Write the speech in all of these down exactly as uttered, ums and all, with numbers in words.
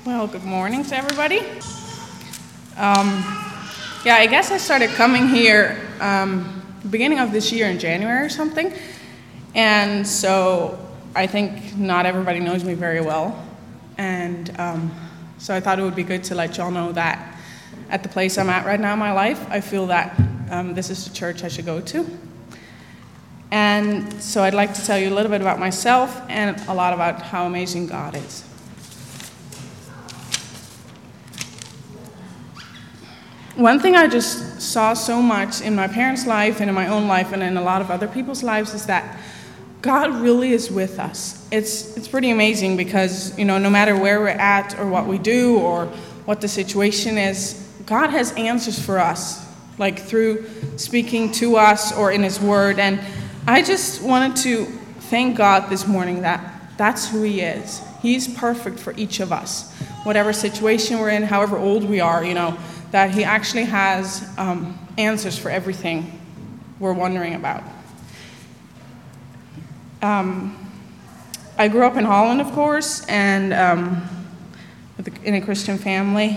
Well, good morning to everybody. Um, yeah, I guess I started coming here um, beginning of this year in January or something, and so I think not everybody knows me very well, and um, so I thought it would be good to let y'all know that at the place I'm at right now in my life, I feel that um, this is the church I should go to. And so I'd like to tell you a little bit about myself and a lot about how amazing God is. One thing I just saw so much in my parents' life and in my own life and in a lot of other people's lives is that God really is with us. It's it's pretty amazing because, you know, no matter where we're at or what we do or what the situation is, God has answers for us, like through speaking to us or in His Word. And I just wanted to thank God this morning that that's who He is. He's perfect for each of us, whatever situation we're in, however old we are, you know, that He actually has um, answers for everything we're wondering about. Um, I grew up in Holland, of course, and um, with a, in a Christian family,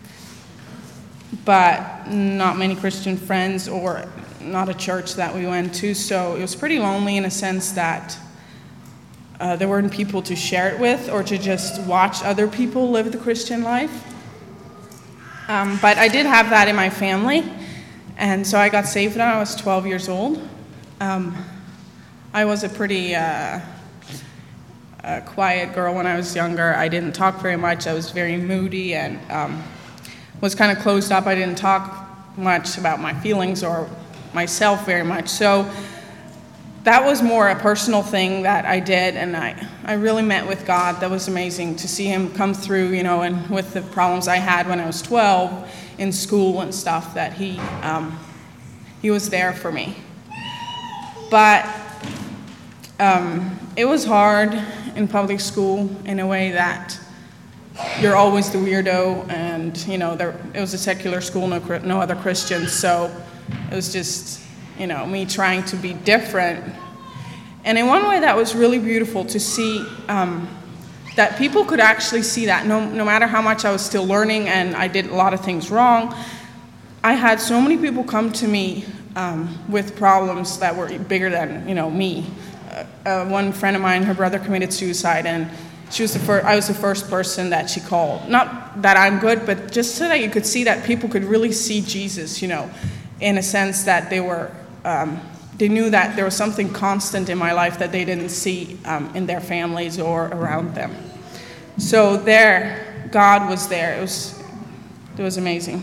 but not many Christian friends or not a church that we went to, so it was pretty lonely in a sense that uh, there weren't people to share it with or to just watch other people live the Christian life. Um, but I did have that in my family, and so I got saved when I was twelve years old. Um, I was a pretty uh, a quiet girl when I was younger. I didn't talk very much. I was very moody and um, was kind of closed up. I didn't talk much about my feelings or myself very much. So that was more a personal thing that I did, and I, I really met with God. That was amazing to see Him come through, you know, and with the problems I had when I was twelve in school and stuff, that He um, He was there for me. But um, it was hard in public school in a way that you're always the weirdo, and, you know, there, it was a secular school, no, no other Christians, so it was just, you know, me trying to be different. And in one way that was really beautiful to see um, that people could actually see that no, no matter how much I was still learning and I did a lot of things wrong, I had so many people come to me um, with problems that were bigger than, you know, me. Uh, uh, one friend of mine, her brother committed suicide, and she was the first, I was the first person that she called. Not that I'm good, but just so that you could see that people could really see Jesus, you know, in a sense that they were, um, they knew that there was something constant in my life that they didn't see um, in their families or around them. So there, God was there. It was, it was amazing.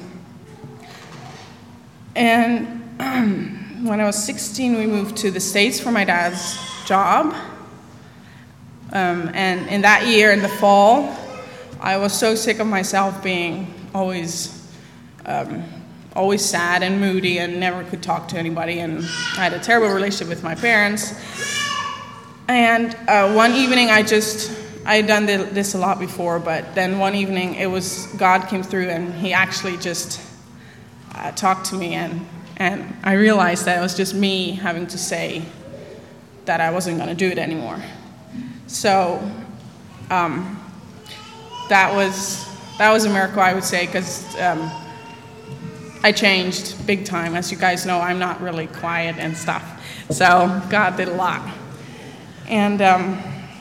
And um, when I was sixteen, we moved to the States for my dad's job. Um, and in that year, in the fall, I was so sick of myself being always, um, always sad and moody and never could talk to anybody. And I had a terrible relationship with my parents. And uh, one evening, I just, I had done this a lot before, but then one evening, it was, God came through and He actually just uh, talked to me. And, and I realized that it was just me having to say that I wasn't going to do it anymore. So um, that was that was a miracle, I would say, because um, I changed big time. As you guys know, I'm not really quiet and stuff. So God did a lot. And um,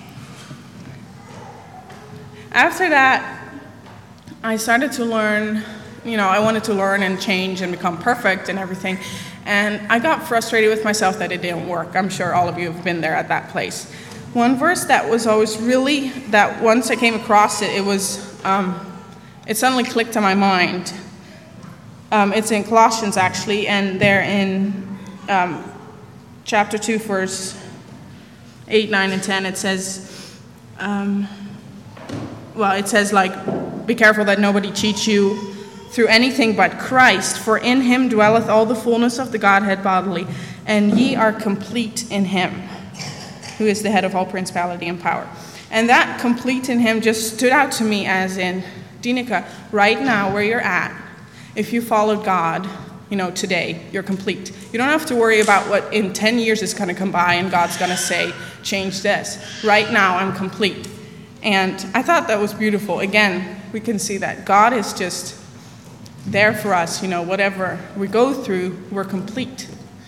after that, I started to learn, you know, I wanted to learn and change and become perfect and everything. And I got frustrated with myself that it didn't work. I'm sure all of you have been there at that place. One verse that was always really, that once I came across it, it was, um, it suddenly clicked in my mind. Um, it's in Colossians, actually, and there in um, chapter two, verse eight, nine, and ten, it says, um, well, it says, like, be careful that nobody cheats you through anything but Christ, for in Him dwelleth all the fullness of the Godhead bodily, and ye are complete in Him, who is the head of all principality and power. And that complete in Him just stood out to me as in, Dinika, right now where you're at, if you followed God, you know, today, you're complete. You don't have to worry about what in ten years is going to come by and God's going to say, change this. Right now, I'm complete. And I thought that was beautiful. Again, we can see that God is just there for us. You know, whatever we go through, we're complete.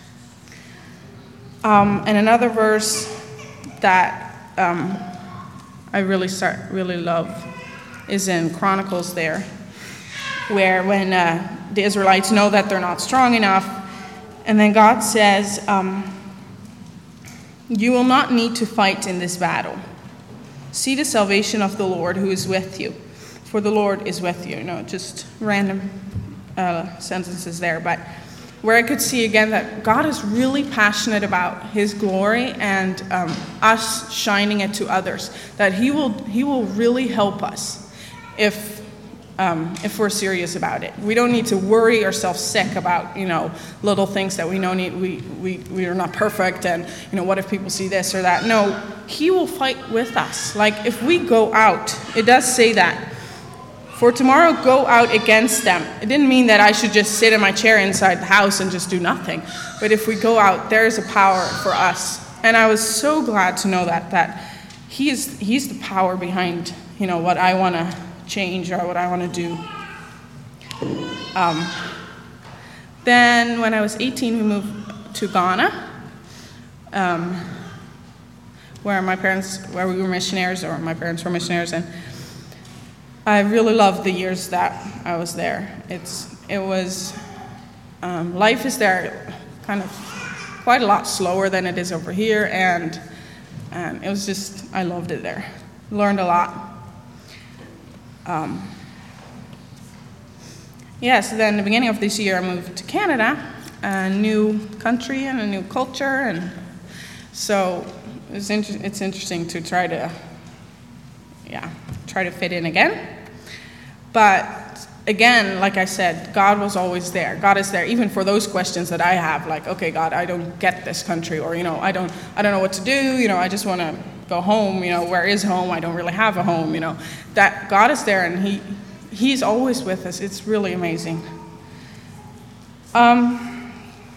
Um, and another verse that um, I really start really love is in Chronicles there, where when uh, the Israelites know that they're not strong enough, and then God says, um, "You will not need to fight in this battle. See the salvation of the Lord who is with you, for the Lord is with you." You know, just random uh, sentences there, but where I could see again that God is really passionate about His glory and um, us shining it to others. That He will He will really help us if um, if we're serious about it. We don't need to worry ourselves sick about, you know, little things that we know need we we we are not perfect, and, you know, what if people see this or that. No, He will fight with us. Like if we go out, it does say that. For tomorrow, go out against them. It didn't mean that I should just sit in my chair inside the house and just do nothing. But if we go out, there is a power for us. And I was so glad to know that, that he is, he's the power behind, you know, what I want to change or what I want to do. Um, then when I was eighteen, we moved to Ghana, um, where my parents, where we were missionaries, or my parents were missionaries, and I really loved the years that I was there. It's it was um, life is there kind of quite a lot slower than it is over here, and and it was just I loved it there. Learned a lot. Um, yeah, so then the beginning of this year I moved to Canada, a new country and a new culture, and so it's inter- it's interesting to try to yeah try to fit in again. But again, like I said, God was always there. God is there, even for those questions that I have, like, okay, God, I don't get this country, or, you know, I don't, I don't know what to do. You know, I just want to go home. You know, where is home? I don't really have a home. You know, that God is there, and He, He's always with us. It's really amazing. Um,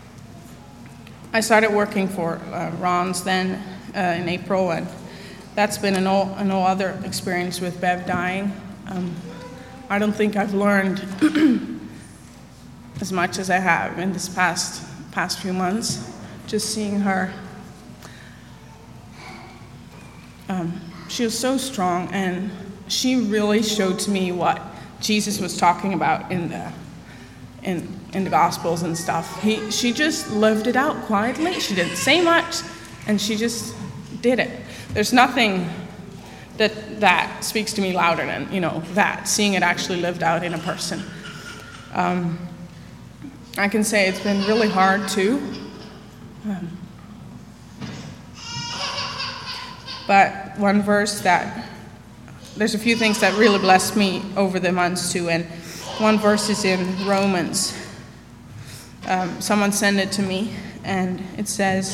I started working for uh, Ron's then uh, in April, and that's been an all, an all other experience with Bev dying. Um, I don't think I've learned as much as I have in this past past few months. Just seeing her, um, she was so strong, and she really showed to me what Jesus was talking about in the in in the Gospels and stuff. He she just lived it out quietly. She didn't say much, and she just did it. There's nothing that that speaks to me louder than, you know, that, seeing it actually lived out in a person. Um, I can say it's been really hard too. Um, but one verse that, there's a few things that really blessed me over the months too, and one verse is in Romans. Um, someone sent it to me, and it says,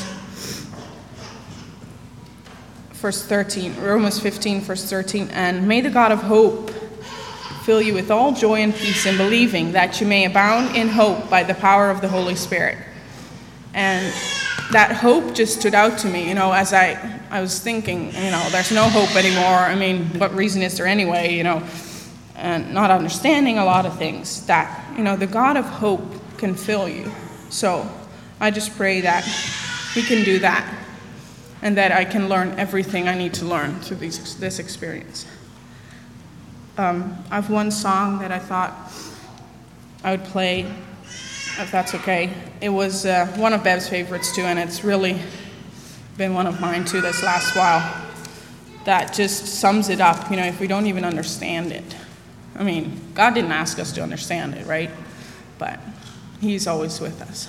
verse thirteen, Romans fifteen, verse thirteen, "And may the God of hope fill you with all joy and peace in believing, that you may abound in hope by the power of the Holy Spirit." And that hope just stood out to me, you know, as I, I was thinking, you know, there's no hope anymore. I mean, what reason is there anyway, you know, and not understanding a lot of things, that, you know, the God of hope can fill you. So I just pray that He can do that, and that I can learn everything I need to learn through these, this experience. Um, I have one song that I thought I would play, if that's okay. It was uh, one of Bev's favorites too, and it's really been one of mine too this last while. That just sums it up, you know, if we don't even understand it. I mean, God didn't ask us to understand it, right? But He's always with us.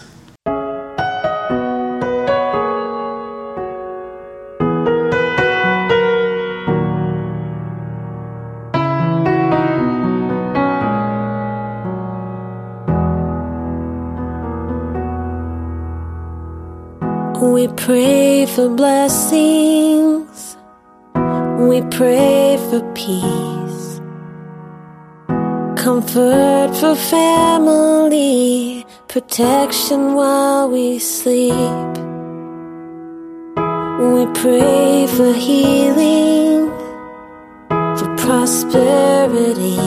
We pray for blessings, we pray for peace, comfort for family, protection while we sleep. We pray for healing, prosperity.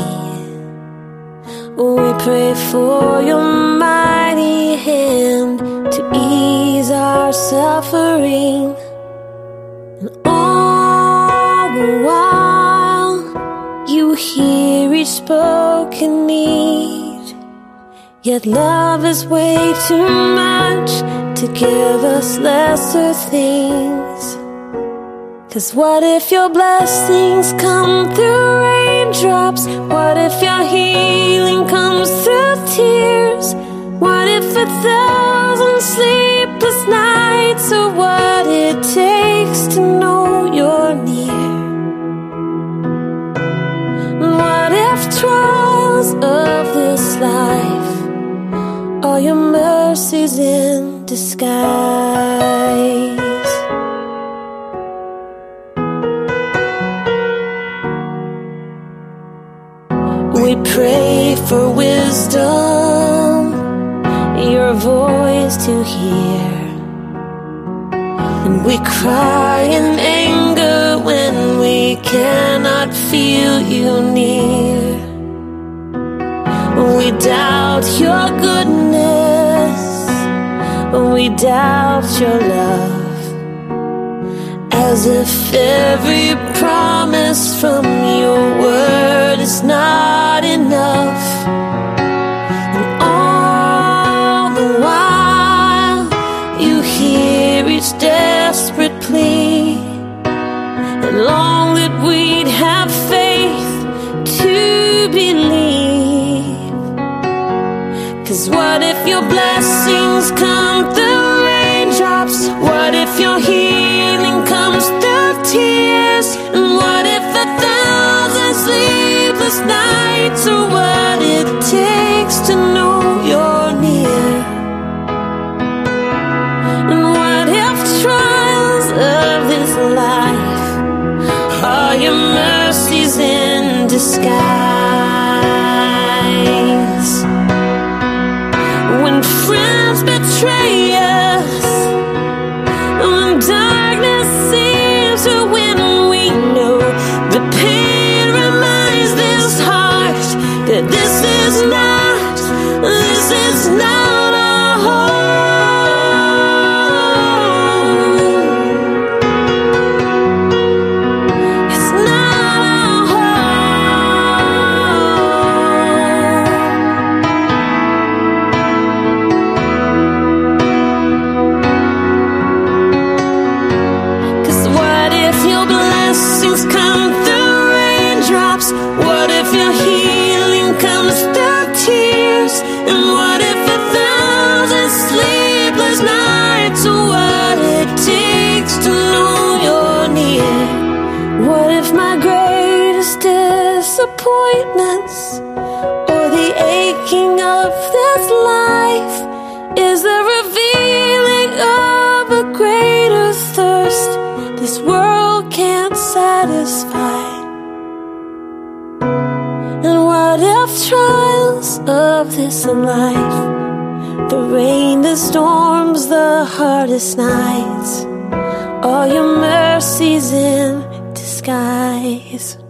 We pray for your mighty hand to ease our suffering. And all the while, you hear each spoken need. Yet love is way too much to give us lesser things. 'Cause what if your blessings come through raindrops? What if your healing comes through tears? What if a thousand sleepless nights are what it takes to know you're near? And what if trials of this life are your mercies in disguise? We pray for wisdom, your voice to hear. And we cry in anger when we cannot feel you near. We doubt your goodness, we doubt your love, as if every promise from your word is not enough. And all the while, you hear each desperate plea, and long that we'd have faith to believe. 'Cause what if your blessings come through raindrops? What if your healing comes through tears? And what if a thousand sleepless nights are what it takes to know you're near? And what if trials of this life are your mercies in disguise? When friends betray us, when darkness seems to win, we know the pain reminds this heart that this is not, this is not our home. It's not our home. 'Cause what if your blessings come through raindrops? What if your healing comes through tears? And what if a thousand sleepless nights are what it takes to know you're near? What if my greatest disappointments or the aching of this life is the revealing of a greater thirst this world can't satisfy? And what if trials of this life, the rain, the storms, the hardest nights, are your mercies in disguise?